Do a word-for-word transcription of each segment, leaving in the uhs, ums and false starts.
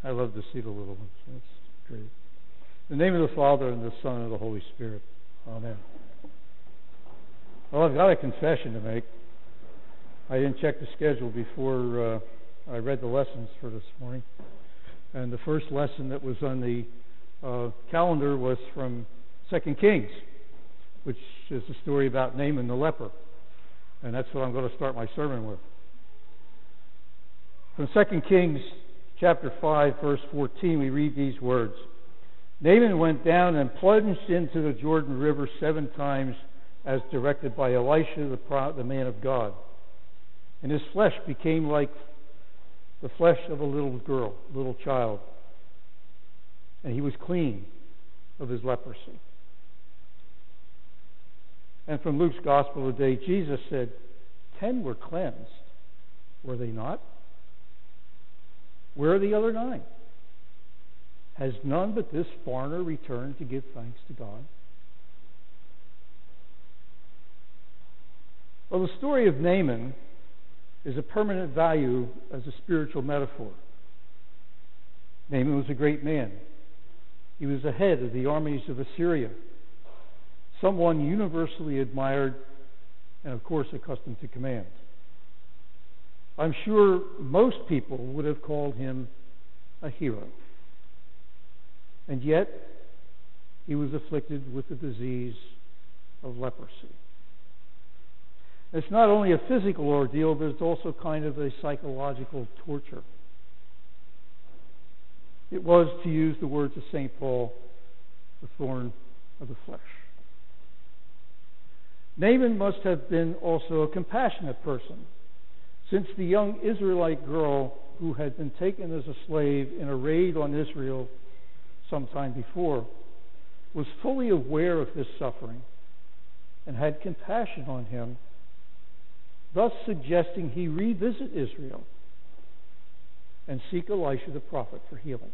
I love to see the little ones. That's great. In the name of the Father, and the Son, and the Holy Spirit. Amen. Well, I've got a confession to make. I didn't check the schedule before uh, I read the lessons for this morning. And the first lesson that was on the uh, calendar was from Second Kings, which is the story about Naaman the leper. And that's what I'm going to start my sermon with. From Second Kings chapter five, verse fourteen, we read these words. Naaman went down and plunged into the Jordan River seven times as directed by Elisha, the, pro- the man of God. And his flesh became like the flesh of a little girl, little child. And he was clean of his leprosy. And from Luke's Gospel today, Jesus said, ten were cleansed. Were they not? Where are the other nine? Has none but this foreigner returned to give thanks to God? Well, the story of Naaman is a permanent value as a spiritual metaphor. Naaman was a great man. He was the head of the armies of Assyria, someone universally admired and, of course, accustomed to command. I'm sure most people would have called him a hero. And yet, he was afflicted with the disease of leprosy. It's not only a physical ordeal, but it's also kind of a psychological torture. It was, to use the words of Saint Paul, the thorn of the flesh. Naaman must have been also a compassionate person, since the young Israelite girl who had been taken as a slave in a raid on Israel some time before was fully aware of his suffering and had compassion on him, thus suggesting he revisit Israel and seek Elisha the prophet for healing.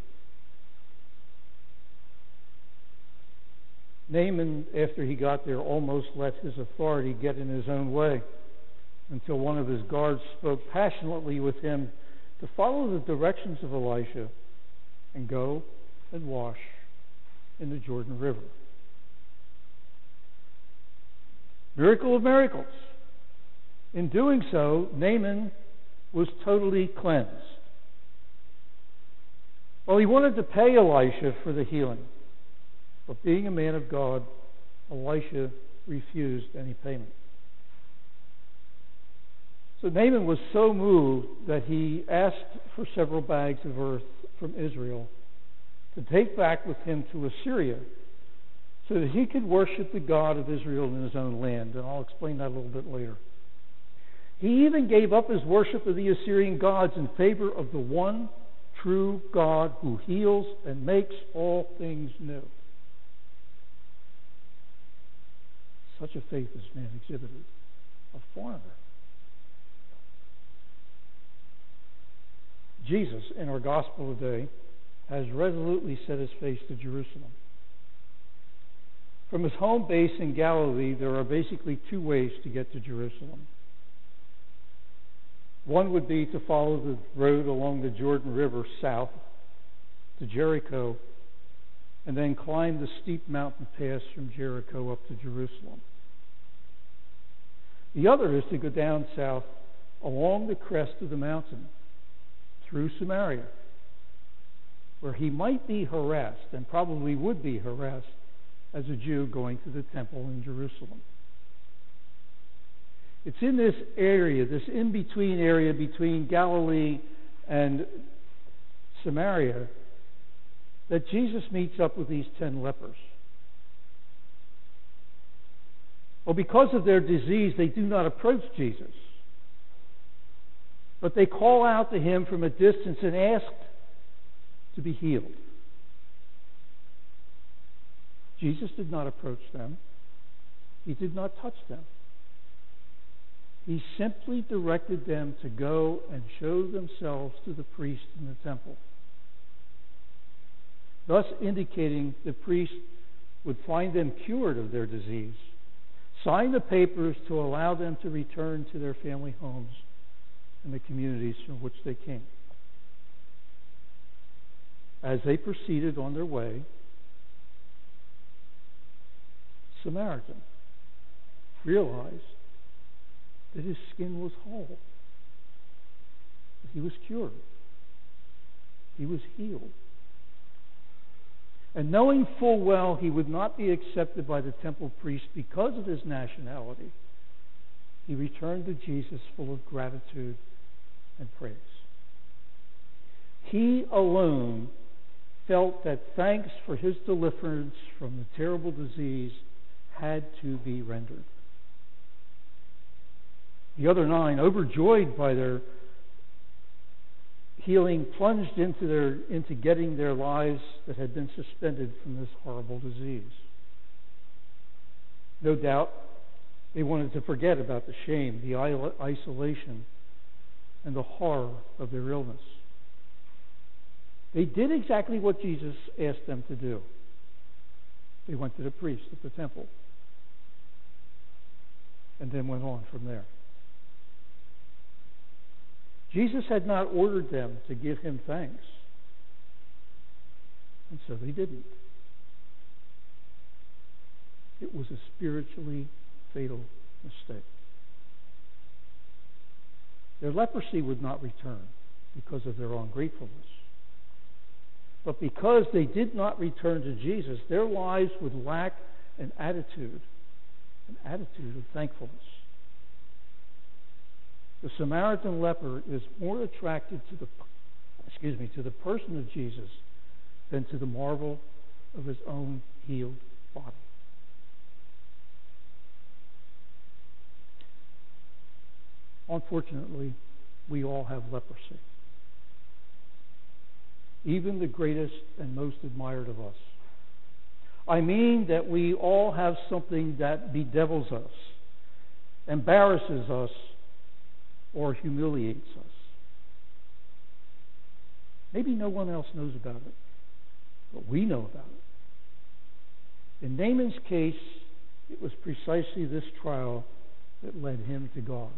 Naaman, after he got there, almost let his authority get in his own way until one of his guards spoke passionately with him to follow the directions of Elisha and go and wash in the Jordan River. Miracle of miracles. In doing so, Naaman was totally cleansed. Well, he wanted to pay Elisha for the healing, but being a man of God, Elisha refused any payment. So Naaman was so moved that he asked for several bags of earth from Israel to take back with him to Assyria so that he could worship the God of Israel in his own land. And I'll explain that a little bit later. He even gave up his worship of the Assyrian gods in favor of the one true God who heals and makes all things new. Such a faith this man exhibited, a foreigner. Jesus, in our gospel today, has resolutely set his face to Jerusalem. From his home base in Galilee, there are basically two ways to get to Jerusalem. One would be to follow the road along the Jordan River south to Jericho and then climb the steep mountain pass from Jericho up to Jerusalem. The other is to go down south along the crest of the mountain through Samaria, where he might be harassed, and probably would be harassed, as a Jew going to the temple in Jerusalem. It's in this area, this in-between area between Galilee and Samaria, that Jesus meets up with these ten lepers. Well, because of their disease, they do not approach Jesus, but they call out to him from a distance and ask to be healed. Jesus did not approach them. He did not touch them. He simply directed them to go and show themselves to the priest in the temple, thus indicating the priest would find them cured of their disease, sign the papers to allow them to return to their family homes and the communities from which they came. As they proceeded on their way, Samaritan realized that his skin was whole, that he was cured, he was healed. And knowing full well he would not be accepted by the temple priest because of his nationality, he returned to Jesus full of gratitude and praise. He alone felt that thanks for his deliverance from the terrible disease had to be rendered. The other nine, overjoyed by their healing, plunged into their into getting their lives that had been suspended from this horrible disease. No doubt, they wanted to forget about the shame, the isolation, and the horror of their illness. They did exactly what Jesus asked them to do. They went to the priest at the temple and then went on from there. Jesus had not ordered them to give him thanks, and so they didn't. It was a spiritually fatal mistake. Their leprosy would not return because of their ungratefulness. But because they did not return to Jesus, their lives would lack an attitude, an attitude of thankfulness. The Samaritan leper is more attracted to the, excuse me, to the person of Jesus than to the marvel of his own healed body. Unfortunately, we all have leprosy. Even the greatest and most admired of us. I mean that we all have something that bedevils us, embarrasses us, or humiliates us. Maybe no one else knows about it, but we know about it. In Naaman's case, it was precisely this trial that led him to God.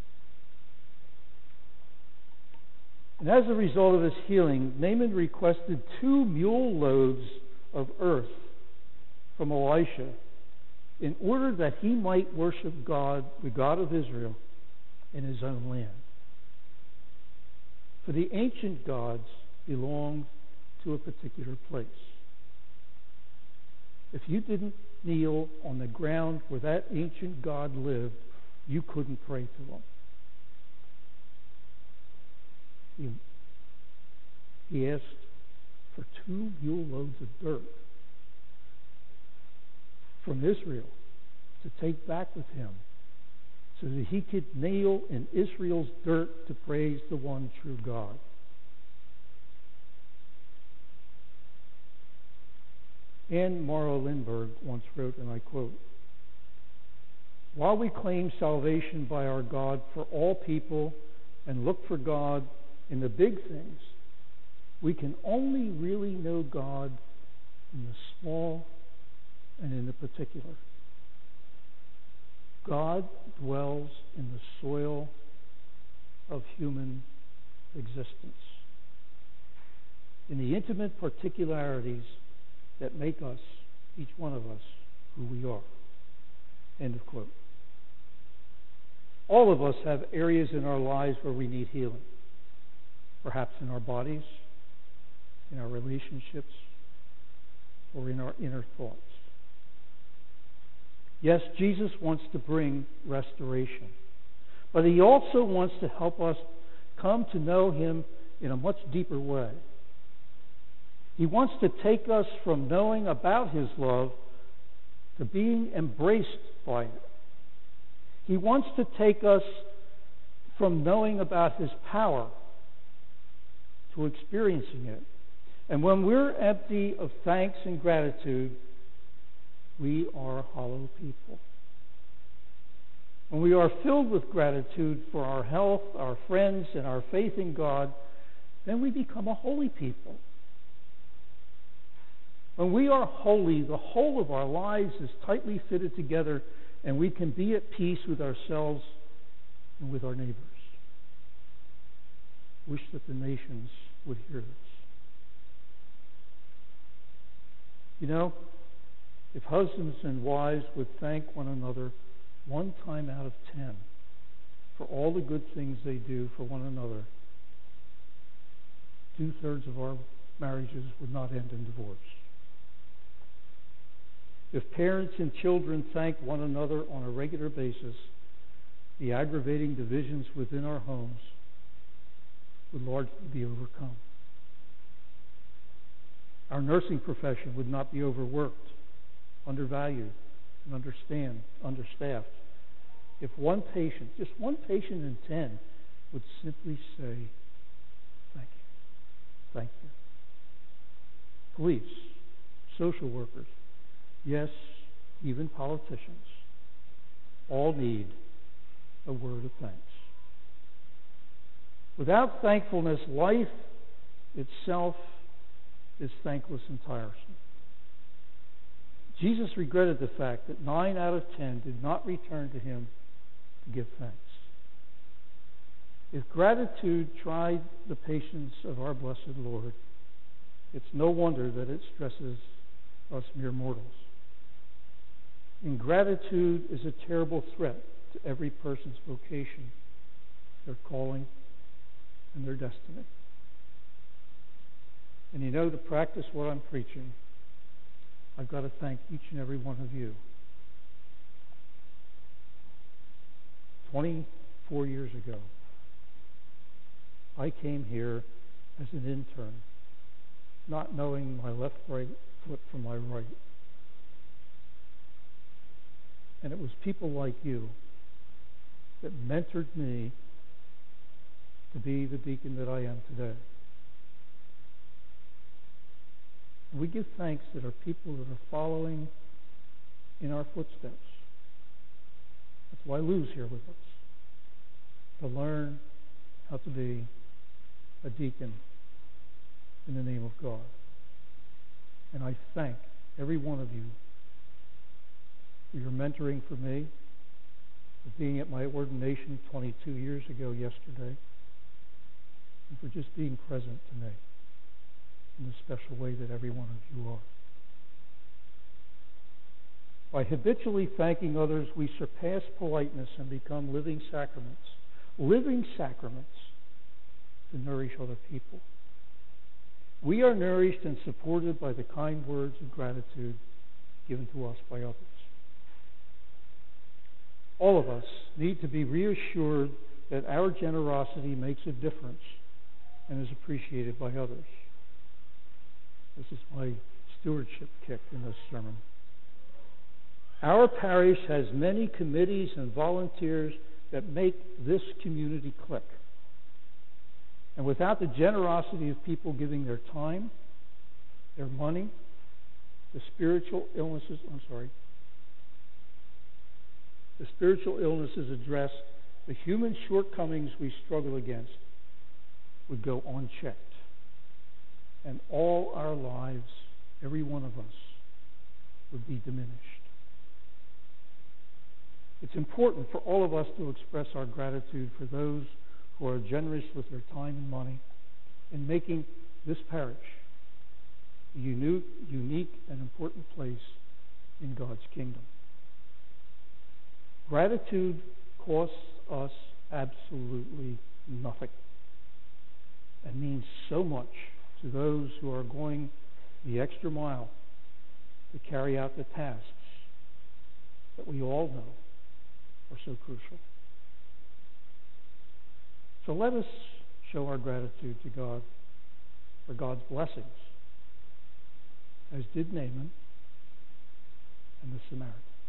And as a result of his healing, Naaman requested two mule loads of earth from Elisha in order that he might worship God, the God of Israel, in his own land. For the ancient gods belonged to a particular place. If you didn't kneel on the ground where that ancient god lived, you couldn't pray to him. He, he asked for two mule loads of dirt from Israel to take back with him so that he could kneel in Israel's dirt to praise the one true God. Anne Morrow Lindbergh once wrote, and I quote, "While we claim salvation by our God for all people and look for God in the big things, we can only really know God in the small and in the particular. God dwells in the soil of human existence, in the intimate particularities that make us, each one of us, who we are." End of quote. All of us have areas in our lives where we need healing. Perhaps in our bodies, in our relationships, or in our inner thoughts. Yes, Jesus wants to bring restoration, but he also wants to help us come to know him in a much deeper way. He wants to take us from knowing about his love to being embraced by it. He wants to take us from knowing about his power to experiencing it. And when we're empty of thanks and gratitude, we are hollow people. When we are filled with gratitude for our health, our friends, and our faith in God, then we become a holy people. When we are holy, the whole of our lives is tightly fitted together, and we can be at peace with ourselves and with our neighbors. Wish that the nations would hear this. You know, if husbands and wives would thank one another one time out of ten for all the good things they do for one another, two-thirds of our marriages would not end in divorce. If parents and children thank one another on a regular basis, the aggravating divisions within our homes would largely be overcome. Our nursing profession would not be overworked, undervalued, and understand, understaffed. If one patient, just one patient in ten, would simply say, thank you, thank you. Police, social workers, yes, even politicians, all need a word of thanks. Without thankfulness, life itself is thankless and tiresome. Jesus regretted the fact that nine out of ten did not return to him to give thanks. If gratitude tried the patience of our blessed Lord, it's no wonder that it stresses us mere mortals. Ingratitude is a terrible threat to every person's vocation, their calling, and their destiny. And you know, to practice what I'm preaching, I've got to thank each and every one of you. twenty-four years ago, I came here as an intern, not knowing my left right foot from my right. And it was people like you that mentored me to be the deacon that I am today. And we give thanks that are people that are following in our footsteps. That's why Lou's here with us, to learn how to be a deacon in the name of God. And I thank every one of you for your mentoring for me, for being at my ordination twenty-two years ago yesterday, and for just being present to me in the special way that every one of you are. By habitually thanking others, we surpass politeness and become living sacraments, living sacraments to nourish other people. We are nourished and supported by the kind words of gratitude given to us by others. All of us need to be reassured that our generosity makes a difference and is appreciated by others. This is my stewardship kick in this sermon. Our parish has many committees and volunteers that make this community click. And without the generosity of people giving their time, their money, the spiritual illnesses, I'm sorry, the spiritual illnesses addressed, the human shortcomings we struggle against would go unchecked. And all our lives, every one of us, would be diminished. It's important for all of us to express our gratitude for those who are generous with their time and money in making this parish a unique, unique and important place in God's kingdom. Gratitude costs us absolutely nothing and means so much to those who are going the extra mile to carry out the tasks that we all know are so crucial. So let us show our gratitude to God for God's blessings, as did Naaman and the Samaritan.